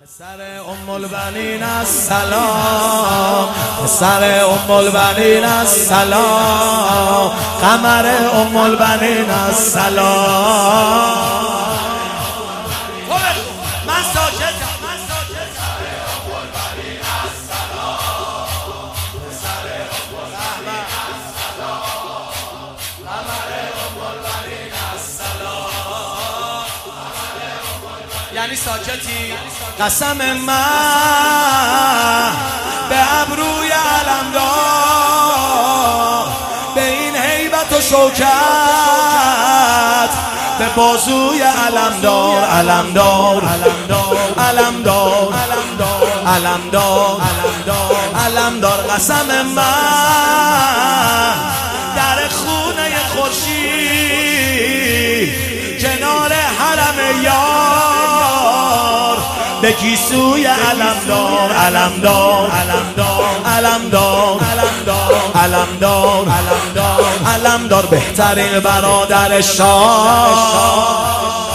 پسر ام البنین السلام، پسر ام البنین السلام، قمر ام البنین السلام. من ساکتم. یعنی ساکتی؟ قسم من به ابروی علمدار، به این هیبت و شوکت، به بازوی علمدار، علمدار، علمدار، علمدار، علمدار. قسم من در خونه خورشید کنار حرم یار، به گیسوی علمدار، علمدار، علمدار، علمدار، علمدار، بهترین برادر شاه.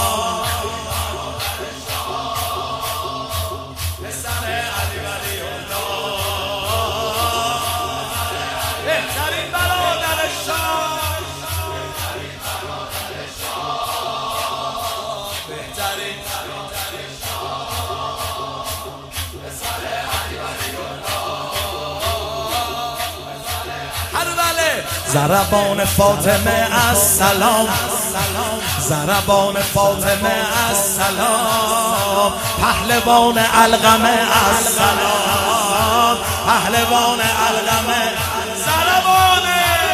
ضربان فاطمه السلام، ضربان فاطمه السلام، پهلوان علقمه السلام، پهلوان علقمه ضربان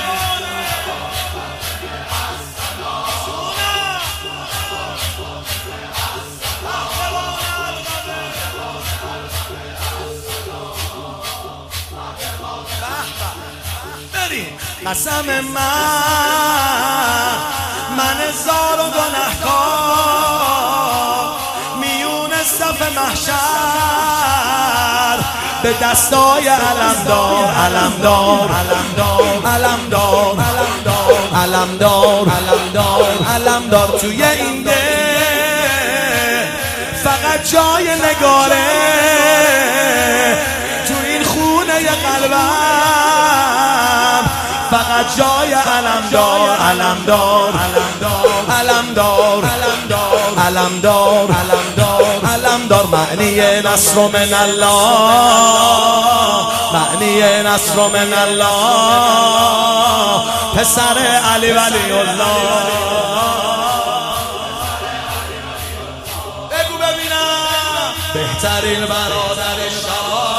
قسم من زار و گنهکار، میون صف محشر به دستای علمدار، علمدار، علمدار، علمدار، علمدار. توی این ده فقط جای نگاره، تو این خونه قلبم فقط جای علمدار، علمدار، علمدار، علمدار، علمدار. معنی نصر من الله، معنی نصر من الله، پسر علی ولی الله. بگو ببینم بهترین برادر شاه.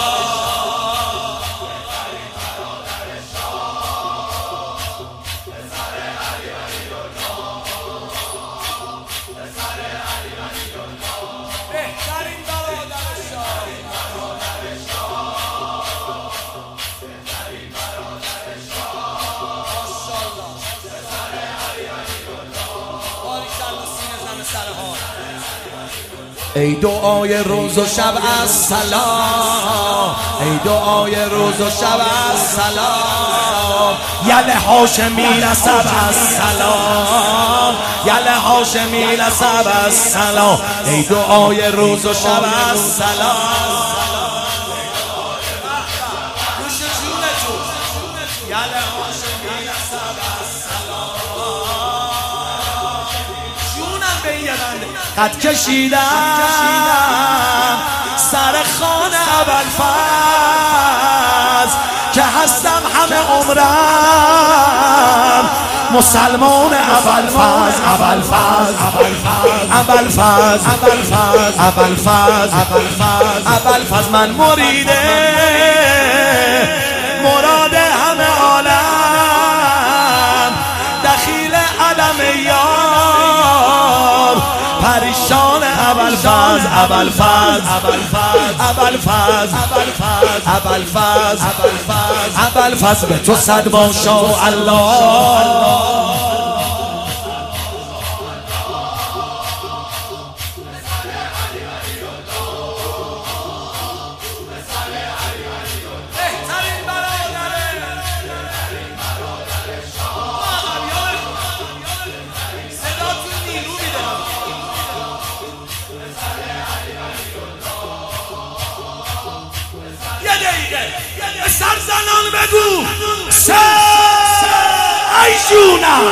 ای دعای روز و شب السلام، ای دعای روز و شب السلام، یل هاشمی نسب السلام، یل هاشمی نسب السلام. ای دعای روز و شب السلام، قد کشیدم سر خان ابوالفضل، که هستم همه عمرم مسلمان ابوالفضل، ابوالفضل، ابوالفضل، ابوالفضل، ابوالفضل. من مریده مراد همه عالم، دخیل علم یار، پریشان ابوالفضل، ابوالفضل، ابوالفضل، ابوالفضل، ابوالفضل. به تو صد ماشاءالله. سر زنان بگو ای جونم